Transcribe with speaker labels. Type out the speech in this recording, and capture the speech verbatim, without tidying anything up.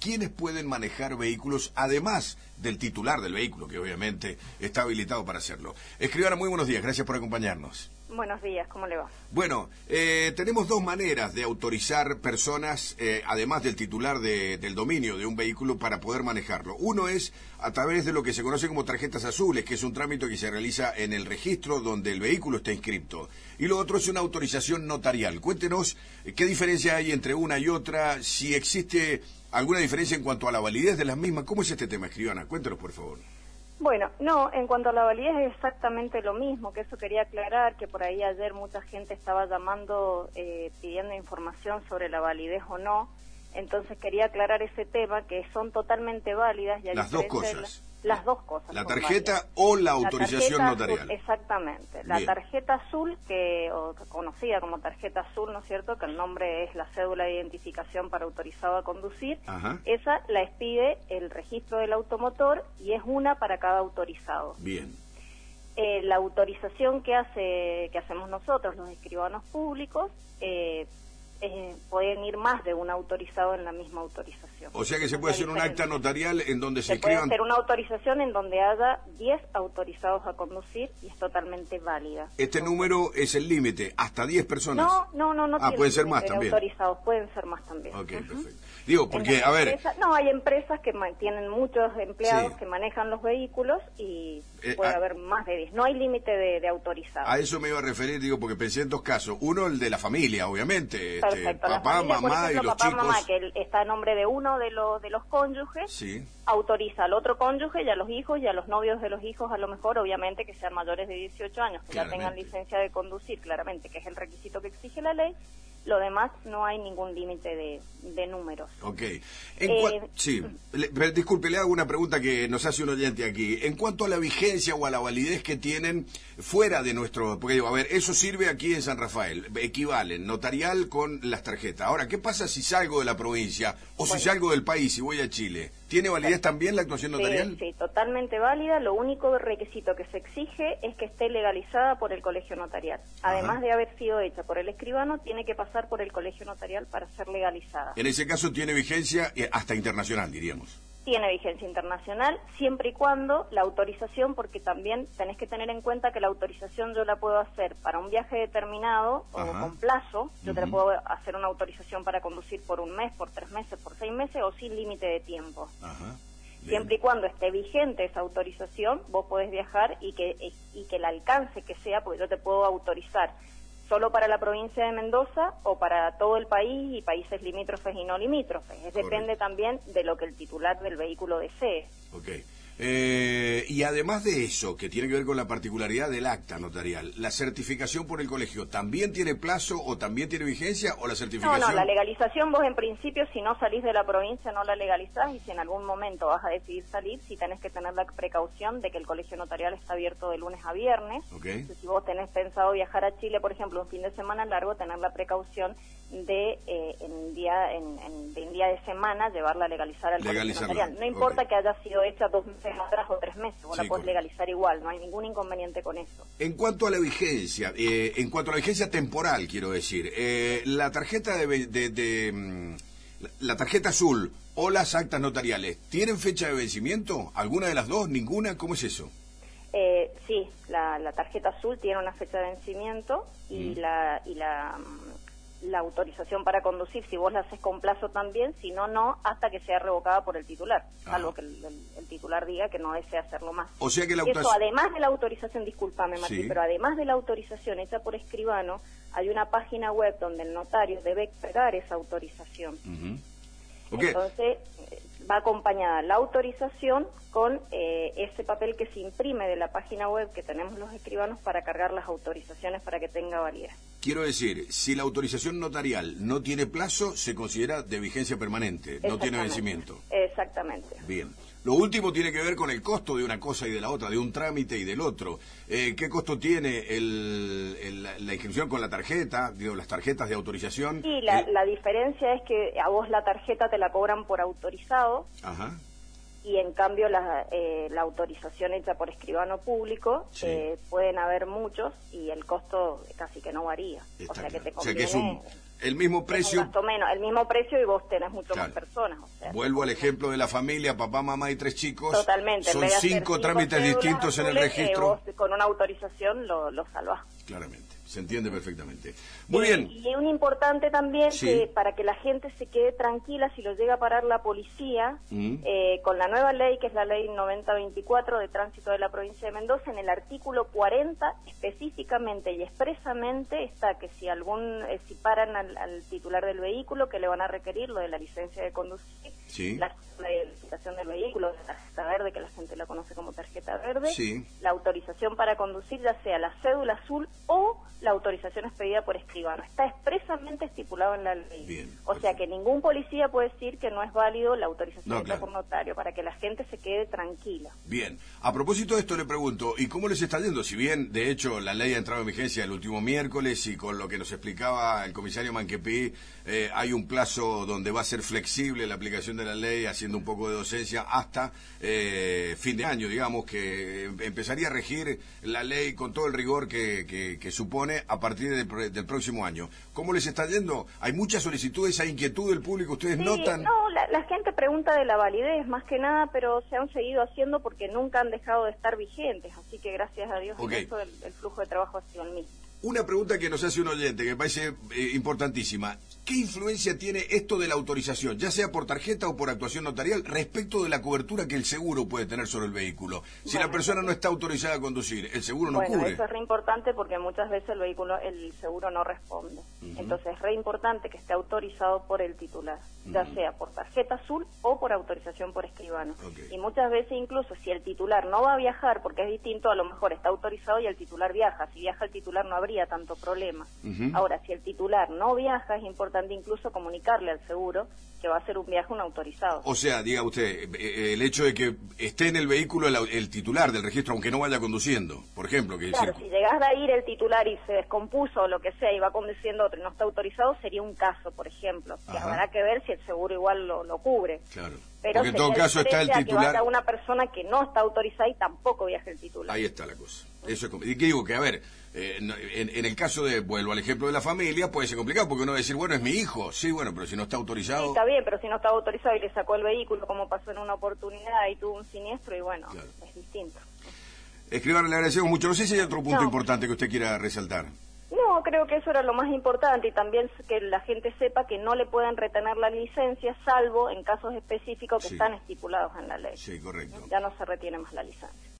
Speaker 1: quiénes pueden manejar vehículos, además del titular del vehículo, que obviamente está habilitado para hacerlo. Escribana, muy buenos días, gracias por acompañarnos.
Speaker 2: Buenos días, ¿cómo le va?
Speaker 1: Bueno, eh, tenemos dos maneras de autorizar personas, eh, además del titular de, del dominio de un vehículo, para poder manejarlo. Uno es a través de lo que se conoce como tarjetas azules, que es un trámite que se realiza en el registro donde el vehículo está inscripto. Y lo otro es una autorización notarial. Cuéntenos eh, qué diferencia hay entre una y otra, si existe alguna diferencia en cuanto a la validez de las mismas. ¿Cómo es este tema, escribana? Cuéntenos, por favor.
Speaker 2: Bueno, no, en cuanto a la validez es exactamente lo mismo, que eso quería aclarar, que por ahí ayer mucha gente estaba llamando eh, pidiendo información sobre la validez o no, entonces quería aclarar ese tema, que son totalmente válidas. Y a
Speaker 1: las dos cosas.
Speaker 2: La, las dos cosas.
Speaker 1: La tarjeta o la autorización
Speaker 2: la
Speaker 1: notarial.
Speaker 2: Azul, exactamente. La
Speaker 1: Bien. Tarjeta
Speaker 2: azul, que o conocida como tarjeta azul, ¿no es cierto?, que el nombre es la cédula de identificación para autorizado a conducir.
Speaker 1: Ajá.
Speaker 2: Esa la expide el registro del automotor y es una para cada autorizado.
Speaker 1: Bien.
Speaker 2: Eh, la autorización que hace que hacemos nosotros, los escribanos públicos, eh, Eh, pueden ir más de un autorizado en la misma autorización.
Speaker 1: O sea que se puede hacer un acta notarial en donde se, se escriban...
Speaker 2: puede hacer una autorización en donde haya diez autorizados a conducir y es totalmente válida.
Speaker 1: Este número es el límite, hasta diez personas.
Speaker 2: No, no, no, no.
Speaker 1: Ah, pueden ser más también.
Speaker 2: Autorizados, pueden ser más también.
Speaker 1: Ok,
Speaker 2: uh-huh.
Speaker 1: perfecto. Digo, porque, a ver...
Speaker 2: Empresa, no, hay empresas que tienen muchos empleados
Speaker 1: sí.
Speaker 2: que manejan los vehículos y
Speaker 1: eh,
Speaker 2: puede
Speaker 1: a,
Speaker 2: haber más de diez. No hay límite de, de autorizados.
Speaker 1: A eso me iba a referir, digo, porque pensé en dos casos. Uno, el de la familia, obviamente.
Speaker 2: Perfecto.
Speaker 1: Este, papá,
Speaker 2: familia,
Speaker 1: mamá
Speaker 2: ejemplo,
Speaker 1: y los
Speaker 2: papá,
Speaker 1: chicos.
Speaker 2: Mamá, que está a nombre de uno de los de los cónyuges,
Speaker 1: sí.
Speaker 2: autoriza al otro cónyuge y a los hijos y a los novios de los hijos, a lo mejor, obviamente, que sean mayores de dieciocho años, que claramente. Ya tengan licencia de conducir, claramente, que es el requisito que exige la ley. Lo demás, no hay ningún límite de, de números.
Speaker 1: Ok. En eh, sí, le, disculpe, le hago una pregunta que nos hace un oyente aquí. En cuanto a la vigencia o a la validez que tienen fuera de nuestro... Porque digo, a ver, eso sirve aquí en San Rafael, equivalen, notarial con las tarjetas. Ahora, ¿qué pasa si salgo de la provincia o bueno. si salgo del país y voy a Chile? ¿Tiene validez sí. también la actuación notarial?
Speaker 2: Sí, sí, totalmente válida. Lo único requisito que se exige es que esté legalizada por el colegio notarial. Además Ajá. de haber sido hecha por el escribano, tiene que pasar por el colegio notarial para ser legalizada.
Speaker 1: En ese caso tiene vigencia hasta internacional, diríamos.
Speaker 2: Tiene vigencia internacional, siempre y cuando la autorización, porque también tenés que tener en cuenta que la autorización yo la puedo hacer para un viaje determinado
Speaker 1: Ajá.
Speaker 2: o con plazo, yo
Speaker 1: uh-huh.
Speaker 2: te la puedo hacer una autorización para conducir por un mes, por tres meses, por seis meses o sin límite de tiempo.
Speaker 1: Ajá.
Speaker 2: Siempre y cuando esté vigente esa autorización, vos podés viajar y que, y que el alcance que sea, porque yo te puedo autorizar solo para la provincia de Mendoza o para todo el país y países limítrofes y no limítrofes. Correcto. Depende también de lo que el titular del vehículo desee.
Speaker 1: Okay. Eh, y además de eso, que tiene que ver con la particularidad del acta notarial, ¿la certificación por el colegio también tiene plazo o también tiene vigencia o la certificación?
Speaker 2: No, no, la legalización vos en principio si no salís de la provincia no la legalizás y si en algún momento vas a decidir salir, sí tenés que tener la precaución de que el colegio notarial está abierto de lunes a viernes.
Speaker 1: Okay.
Speaker 2: Entonces, si vos tenés pensado viajar a Chile, por ejemplo, un fin de semana largo, tener la precaución de eh, en día en, en, de, en día de semana llevarla a legalizar al colegio notarial. No importa okay. que haya sido hecha dos meses atrás o tres meses, vos sí, la podés correcto. legalizar igual, no hay ningún inconveniente con eso.
Speaker 1: En cuanto a la vigencia, eh, en cuanto a la vigencia temporal, quiero decir, eh, la tarjeta de, de, de, de la tarjeta azul o las actas notariales, ¿tienen fecha de vencimiento? ¿Alguna de las dos? ¿Ninguna? ¿Cómo es eso?
Speaker 2: Eh, sí, la, la tarjeta azul tiene una fecha de vencimiento y mm. la y la la autorización para conducir, si vos la haces con plazo también, si no, no, hasta que sea revocada por el titular, ah. salvo que el, el, el titular diga que no desea hacerlo más.
Speaker 1: O sea que la
Speaker 2: Eso, además de la autorización, discúlpame Martín, sí. pero además de la autorización hecha por escribano, hay una página web donde el notario debe entregar esa autorización.
Speaker 1: Uh-huh. Okay.
Speaker 2: Entonces, va acompañada la autorización con eh, ese papel que se imprime de la página web que tenemos los escribanos para cargar las autorizaciones para que tenga validez.
Speaker 1: Quiero decir, si la autorización notarial no tiene plazo, se considera de vigencia permanente, no tiene vencimiento.
Speaker 2: Exactamente.
Speaker 1: Bien. Lo último tiene que ver con el costo de una cosa y de la otra, de un trámite y del otro. Eh, ¿Qué costo tiene el, el, la inscripción con la tarjeta, digo, las tarjetas de autorización?
Speaker 2: Sí, la,
Speaker 1: eh,
Speaker 2: la diferencia es que a vos la tarjeta te la cobran por autorizado.
Speaker 1: Ajá.
Speaker 2: Y en cambio la, eh, la autorización hecha por escribano público, sí. eh, pueden haber muchos y el costo casi que no varía.
Speaker 1: Está
Speaker 2: o sea
Speaker 1: claro.
Speaker 2: que te
Speaker 1: conviene... O sea que es un, El mismo precio.
Speaker 2: Más o menos, el mismo precio y vos tenés mucho
Speaker 1: Claro.
Speaker 2: más personas. O sea,
Speaker 1: Vuelvo al ejemplo de la familia, papá, mamá y tres chicos.
Speaker 2: Totalmente.
Speaker 1: Son cinco trámites distintos en el registro.
Speaker 2: Eh, vos con una autorización lo, lo salvás.
Speaker 1: Claramente, se entiende perfectamente. Muy
Speaker 2: y,
Speaker 1: bien.
Speaker 2: Y un importante también,
Speaker 1: Sí.
Speaker 2: que para que la gente se quede tranquila si lo llega a parar la policía,
Speaker 1: Mm.
Speaker 2: eh, con la nueva ley, que es la ley noventa veinticuatro de tránsito de la provincia de Mendoza, en el artículo cuarenta específicamente y expresamente está que si algún eh, si paran al, al titular del vehículo, que le van a requerir lo de la licencia de conducir,
Speaker 1: Sí.
Speaker 2: la, la identificación del vehículo, la tarjeta verde, que la gente la conoce como tarjeta verde,
Speaker 1: Sí.
Speaker 2: la autorización para conducir, ya sea la cédula azul o la autorización expedida por escribano. Está expresamente estipulado en la ley.
Speaker 1: Bien,
Speaker 2: o sea que ningún policía puede decir que no es válido la autorización
Speaker 1: No,
Speaker 2: hecha
Speaker 1: claro.
Speaker 2: por notario, para que la gente se quede tranquila.
Speaker 1: Bien, a propósito de esto le pregunto, ¿y cómo les está yendo? Si bien, de hecho, la ley ha entrado en vigencia el último miércoles y con lo que nos explicaba el comisario Manquepí, eh, hay un plazo donde va a ser flexible la aplicación de la ley, haciendo un poco de docencia hasta eh, fin de año, digamos, que empezaría a regir la ley con todo el rigor que, que, que supone a partir del, del próximo año. ¿Cómo les está yendo? ¿Hay muchas solicitudes, hay inquietud del público? ¿Ustedes
Speaker 2: Sí,
Speaker 1: notan?
Speaker 2: no, la, la gente pregunta de la validez más que nada, pero se han seguido haciendo porque nunca han dejado de estar vigentes, así que gracias a Dios en
Speaker 1: Okay.
Speaker 2: eso el, el flujo de trabajo ha sido el mismo.
Speaker 1: Una pregunta que nos hace un oyente, que me parece eh, importantísima. ¿Qué influencia tiene esto de la autorización, ya sea por tarjeta o por actuación notarial, respecto de la cobertura que el seguro puede tener sobre el vehículo? Si
Speaker 2: Bueno,
Speaker 1: la persona
Speaker 2: eso-
Speaker 1: no está autorizada a conducir, el seguro no
Speaker 2: Bueno,
Speaker 1: cubre.
Speaker 2: eso es re importante porque muchas veces el vehículo, el seguro no responde.
Speaker 1: Ujú.
Speaker 2: Entonces es re importante que esté autorizado por el titular, ya
Speaker 1: Ujú.
Speaker 2: sea por tarjeta azul o por autorización por escribano.
Speaker 1: Ok.
Speaker 2: Y muchas veces incluso si el titular no va a viajar, porque es distinto, a lo mejor está autorizado y el titular viaja. Si viaja el titular no habría tanto problema.
Speaker 1: Ujú.
Speaker 2: Ahora, si el titular no viaja, es importante incluso comunicarle al seguro que va a hacer un viaje un autorizado.
Speaker 1: O sea, diga usted, eh, el hecho de que esté en el vehículo el, el titular del registro, aunque no vaya conduciendo, por ejemplo. Que
Speaker 2: Claro,
Speaker 1: si-
Speaker 2: si llegás a ir el titular y se descompuso o lo que sea y va conduciendo otro y no está autorizado, sería un caso, por ejemplo, que
Speaker 1: Ajá.
Speaker 2: habrá que ver si el seguro igual lo, lo cubre.
Speaker 1: Claro.
Speaker 2: Pero
Speaker 1: Porque en todo
Speaker 2: sería
Speaker 1: caso está el
Speaker 2: diferente a que
Speaker 1: titular.
Speaker 2: vaya una persona que no está autorizada y tampoco viaje el titular.
Speaker 1: Ahí está la cosa. Eso es, com- y que digo que, a ver, eh, no- en, en el caso de, vuelvo al ejemplo de la familia, puede ser complicado, porque uno va a decir, bueno, es mi hijo. Sí, bueno, pero si no está
Speaker 2: Sí,
Speaker 1: autorizado...
Speaker 2: está bien, pero si no estaba autorizado y le sacó el vehículo, como pasó en una oportunidad y tuvo un siniestro, y bueno,
Speaker 1: Claro.
Speaker 2: es distinto.
Speaker 1: Escribano, le agradecemos mucho. No sé si hay otro punto
Speaker 2: No.
Speaker 1: importante que usted quiera resaltar.
Speaker 2: No, creo que eso era lo más importante y también que la gente sepa que no le pueden retener la licencia, salvo en casos específicos que
Speaker 1: Sí.
Speaker 2: están estipulados en la ley.
Speaker 1: Sí, correcto.
Speaker 2: Ya no se retiene más la licencia.